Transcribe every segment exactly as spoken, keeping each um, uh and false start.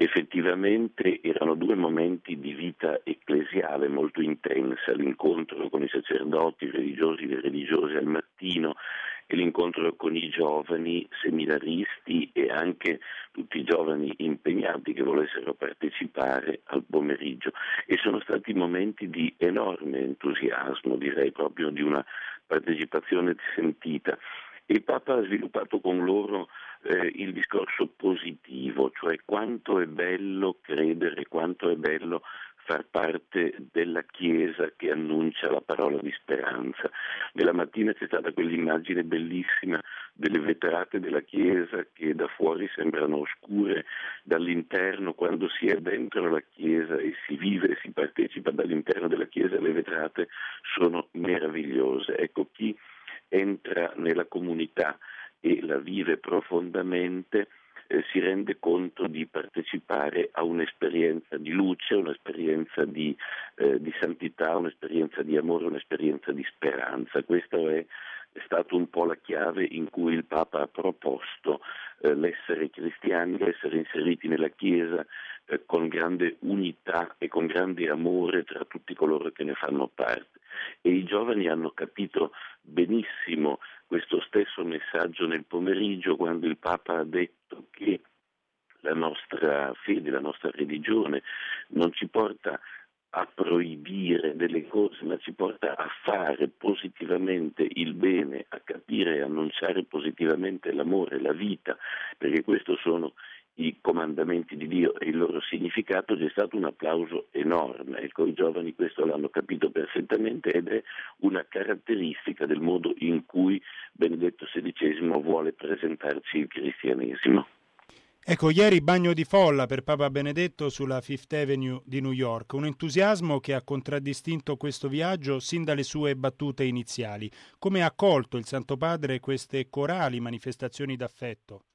Effettivamente erano due momenti di vita ecclesiale molto intensa, l'incontro con i sacerdoti, i religiosi e le religiose al mattino e l'incontro con i giovani seminaristi e anche tutti i giovani impegnati che volessero partecipare al pomeriggio, e sono stati momenti di enorme entusiasmo, direi proprio di una partecipazione sentita. Il Papa ha sviluppato con loro eh, il discorso positivo, cioè quanto è bello credere, quanto è bello far parte della Chiesa che annuncia la parola di speranza. Nella mattina c'è stata quell'immagine bellissima delle vetrate della Chiesa che da fuori sembrano oscure, dall'interno quando si è dentro la Chiesa e si vive e si partecipa dall'interno della Chiesa, le vetrate sono meravigliose. Ecco, chi entra nella comunità e la vive profondamente eh, si rende conto di partecipare a un'esperienza di luce, un'esperienza di, eh, di santità, un'esperienza di amore, un'esperienza di speranza. Questa è, è stata un po' la chiave in cui il Papa ha proposto eh, l'essere cristiani, l'essere inseriti nella Chiesa eh, con grande unità e con grande amore tra tutti coloro che ne fanno parte. E i giovani hanno capito benissimo questo stesso messaggio nel pomeriggio, quando il Papa ha detto che la nostra fede, la nostra religione non ci porta a proibire delle cose, ma ci porta a fare positivamente il bene, a capire e annunciare positivamente l'amore, la vita, perché questo sono i comandamenti di Dio e il loro significato. C'è stato un applauso enorme, ecco, i giovani questo l'hanno capito perfettamente ed è una caratteristica del modo in cui Benedetto sedicesimo vuole presentarci il cristianesimo. Ecco, ieri bagno di folla per Papa Benedetto sulla Fifth Avenue di New York, un entusiasmo che ha contraddistinto questo viaggio sin dalle sue battute iniziali. Come ha accolto il Santo Padre queste corali manifestazioni d'affetto?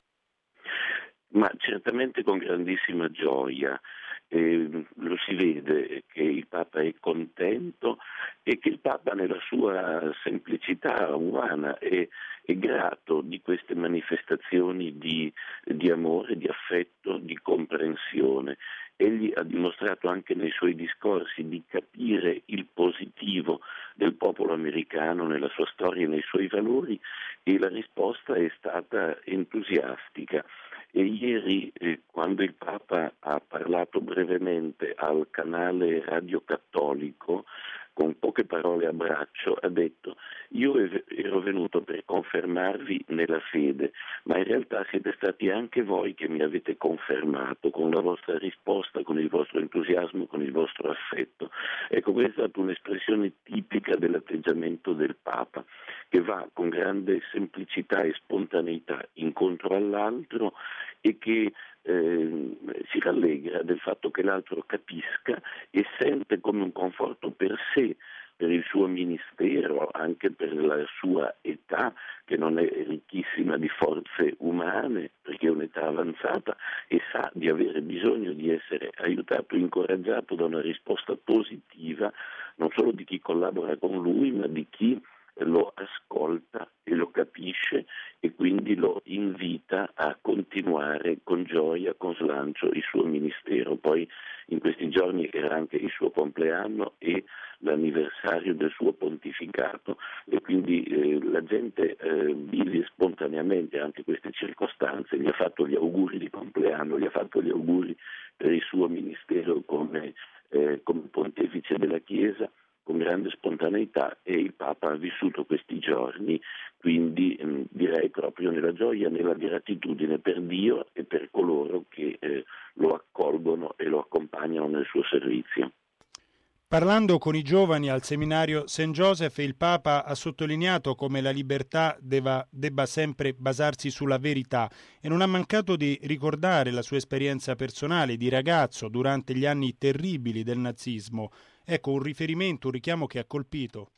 Ma certamente con grandissima gioia. Eh, lo si vede che il Papa è contento e che il Papa nella sua semplicità umana è, è grato di queste manifestazioni di, di amore, di affetto, di comprensione. Egli ha dimostrato anche nei suoi discorsi di capire il positivo del popolo americano nella sua storia e nei suoi valori, e la risposta è stata entusiastica. E ieri, eh, quando il Papa ha parlato brevemente al canale Radio Cattolico, con poche parole a braccio, ha detto: io ero venuto per confermarvi nella fede, ma in realtà siete stati anche voi che mi avete confermato con la vostra risposta, con il vostro entusiasmo, con il vostro affetto. Ecco, questa è stata un'espressione tipica dell'atteggiamento del Papa, che va con grande semplicità e spontaneità incontro all'altro e che eh, si rallegra del fatto che l'altro capisca e sente come un conforto per sé, per il suo ministero, anche per la sua età, che non è ricchissima di forze umane, perché è un'età avanzata, e sa di avere bisogno di essere aiutato, incoraggiato da una risposta positiva, non solo di chi collabora con lui, ma di chi lo ascolta e lo capisce e quindi lo invita a continuare con gioia, con slancio il suo ministero. Poi in questi giorni era anche il suo compleanno e l'anniversario del suo pontificato, e quindi eh, la gente eh, vive spontaneamente anche queste circostanze. Gli ha fatto gli auguri di compleanno, gli ha fatto gli auguri per il suo ministero come, eh, come pontefice della Chiesa, con grande spontaneità, e il Papa ha vissuto questi giorni quindi ehm, direi proprio nella gioia, nella gratitudine per Dio e per coloro che eh, lo accolgono e lo accompagnano nel suo servizio. Parlando con i giovani al seminario Saint Joseph, il Papa ha sottolineato come la libertà debba, debba sempre basarsi sulla verità e non ha mancato di ricordare la sua esperienza personale di ragazzo durante gli anni terribili del nazismo. Ecco, un riferimento, un richiamo che ha colpito.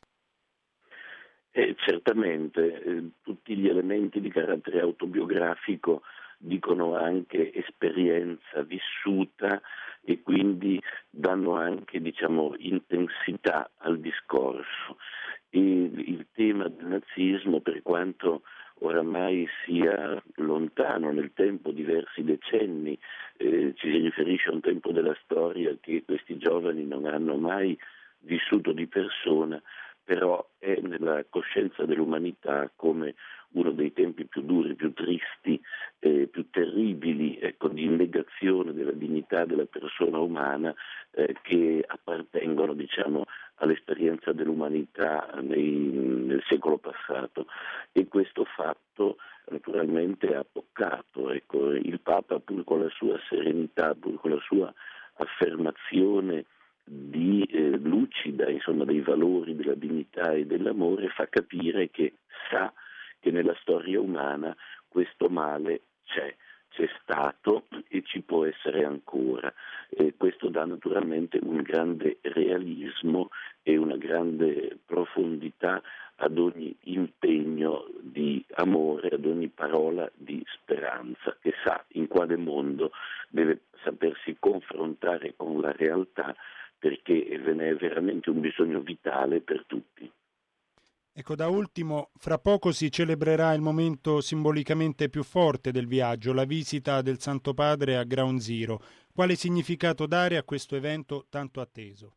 Eh, certamente, eh, tutti gli elementi di carattere autobiografico dicono anche esperienza vissuta e quindi danno anche, diciamo, intensità al discorso. E il tema del nazismo, per quanto oramai sia lontano nel tempo, diversi decenni, eh, eh, ci si riferisce a un tempo della storia che questi giovani non hanno mai vissuto di persona, però è nella coscienza dell'umanità come uno dei tempi più duri, più tristi, eh, più terribili, ecco, di negazione della dignità della persona umana, eh, che appartengono, diciamo, all'esperienza dell'umanità nei, nel secolo passato. E questo fatto naturalmente ha toccato, ecco, il Papa, pur con la sua serenità, pur con la sua affermazione di eh, lucida, insomma, dei valori della dignità e dell'amore, fa capire che sa che nella storia umana questo male c'è, c'è stato e ci può essere ancora. E questo dà naturalmente un grande realismo e una grande profondità ad ogni impegno di amore, ad ogni parola di speranza, che sa in quale mondo deve sapersi confrontare con la realtà, perché ve ne è veramente un bisogno vitale per tutti. Ecco, da ultimo, fra poco si celebrerà il momento simbolicamente più forte del viaggio, la visita del Santo Padre a Ground Zero. Quale significato dare a questo evento tanto atteso?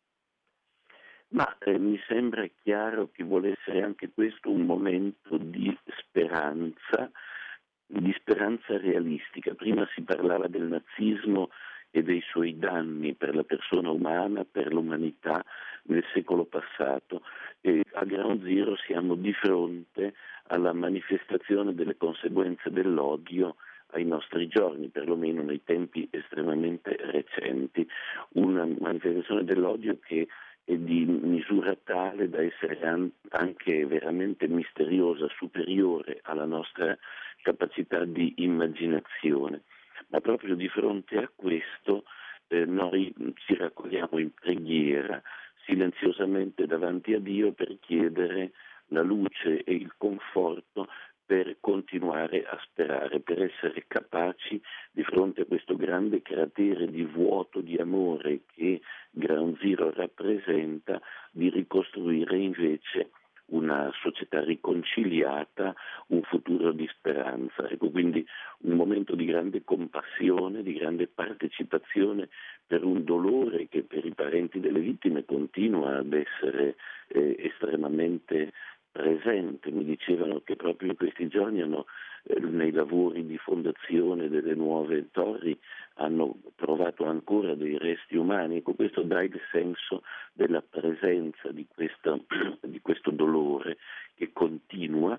Ma eh, mi sembra chiaro che vuole essere anche questo un momento di speranza, di speranza realistica. Prima si parlava del nazismo e dei suoi danni per la persona umana, per l'umanità nel secolo passato. E a Ground Zero siamo di fronte alla manifestazione delle conseguenze dell'odio ai nostri giorni, perlomeno nei tempi estremamente recenti. Una manifestazione dell'odio che è di misura tale da essere anche veramente misteriosa, superiore alla nostra capacità di immaginazione. Ma proprio di fronte a questo eh, noi ci raccogliamo in preghiera silenziosamente davanti a Dio per chiedere la luce e il conforto per continuare a sperare, per essere capaci di fronte a questo grande cratere di vuoto, di amore che Ground Zero rappresenta, di ricostruire invece una società riconciliata, un futuro di speranza. Ecco, quindi un momento di grande compassione, di grande partecipazione per un dolore che per i parenti delle vittime continua ad essere eh, estremamente presente. Mi dicevano che proprio in questi giorni hanno, eh, nei lavori di fondazione delle nuove torri, hanno trovato ancora dei resti umani. Ecco, questo dà il senso della presenza di, questa, di questo dolore che continua,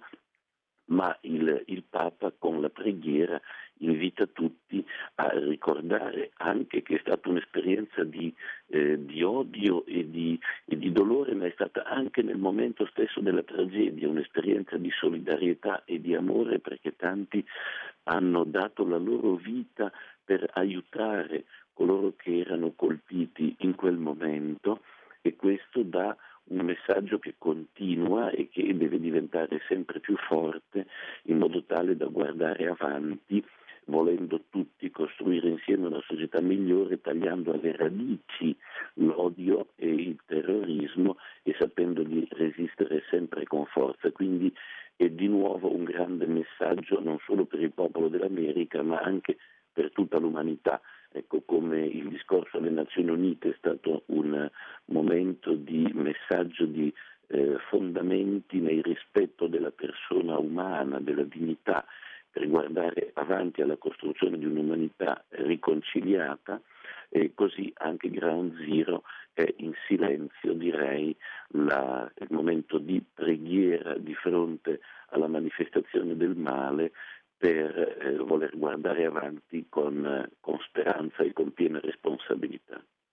ma il, il Papa con la preghiera invita tutti a ricordare anche che è stata un'esperienza di, eh, di odio e di, e di dolore, ma è stata anche nel momento stesso della tragedia un'esperienza di solidarietà e di amore, perché tanti hanno dato la loro vita per aiutare coloro che erano colpiti in quel momento, e questo dà un messaggio che continua e che deve diventare sempre più forte, in modo tale da guardare avanti, volendo tutti costruire insieme una società migliore, tagliando alle radici l'odio e il terrorismo e sapendo di resistere sempre con forza. Quindi è di nuovo un grande messaggio non solo per il popolo dell'America, ma anche per tutta l'umanità. Ecco, come il discorso alle Nazioni Unite è stato un momento di messaggio di eh, fondamenti nel rispetto della persona umana, della dignità, per guardare avanti alla costruzione di un'umanità riconciliata, e così anche Ground Zero è in silenzio, direi, la, il momento di preghiera di fronte alla manifestazione del male, per eh, voler guardare avanti con, con speranza e con piena responsabilità.